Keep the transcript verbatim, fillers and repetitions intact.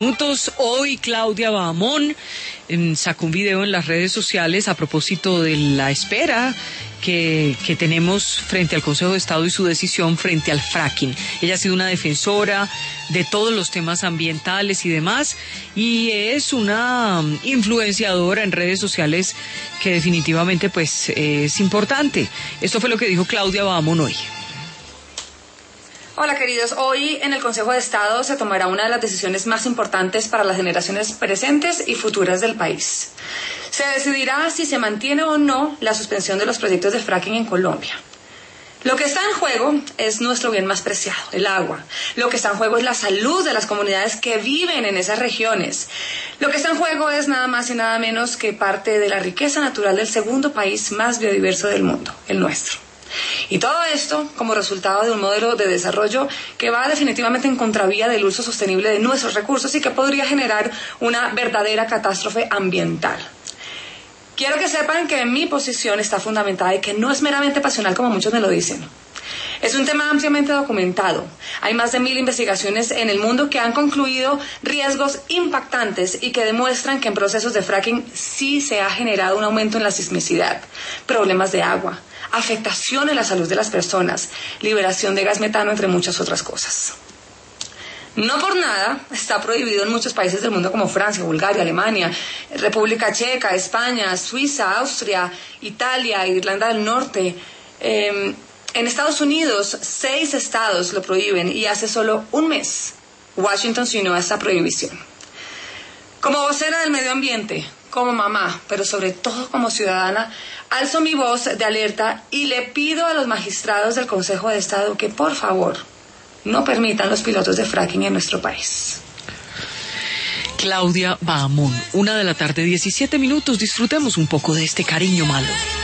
Minutos. Hoy Claudia Bahamón eh, sacó un video en las redes sociales a propósito de la espera que, que tenemos frente al Consejo de Estado y su decisión frente al fracking. Ella ha sido una defensora de todos los temas ambientales y demás, y es una influenciadora en redes sociales que definitivamente pues eh, es importante. Esto fue lo que dijo Claudia Bahamón hoy. Hola queridos, hoy en el Consejo de Estado se tomará una de las decisiones más importantes para las generaciones presentes y futuras del país. Se decidirá si se mantiene o no la suspensión de los proyectos de fracking en Colombia. Lo que está en juego es nuestro bien más preciado, el agua. Lo que está en juego es la salud de las comunidades que viven en esas regiones. Lo que está en juego es nada más y nada menos que parte de la riqueza natural del segundo país más biodiverso del mundo, el nuestro. Y todo esto como resultado de un modelo de desarrollo que va definitivamente en contravía del uso sostenible de nuestros recursos y que podría generar una verdadera catástrofe ambiental. Quiero que sepan que mi posición está fundamentada y que no es meramente pasional como muchos me lo dicen. Es un tema ampliamente documentado. Hay más de mil investigaciones en el mundo que han concluido riesgos impactantes y que demuestran que en procesos de fracking sí se ha generado un aumento en la sismicidad, problemas de agua, afectación en la salud de las personas, liberación de gas metano, entre muchas otras cosas. No por nada está prohibido en muchos países del mundo como Francia, Bulgaria, Alemania, República Checa, España, Suiza, Austria, Italia, Irlanda del Norte. Eh, en Estados Unidos, seis estados lo prohíben y hace solo un mes Washington se unió a esta prohibición. Como vocera del medio ambiente, como mamá, pero sobre todo como ciudadana, alzo mi voz de alerta y le pido a los magistrados del Consejo de Estado que, por favor, no permitan los pilotos de fracking en nuestro país. Claudia Bahamón, una de la tarde, diecisiete minutos. Disfrutemos un poco de este cariño malo.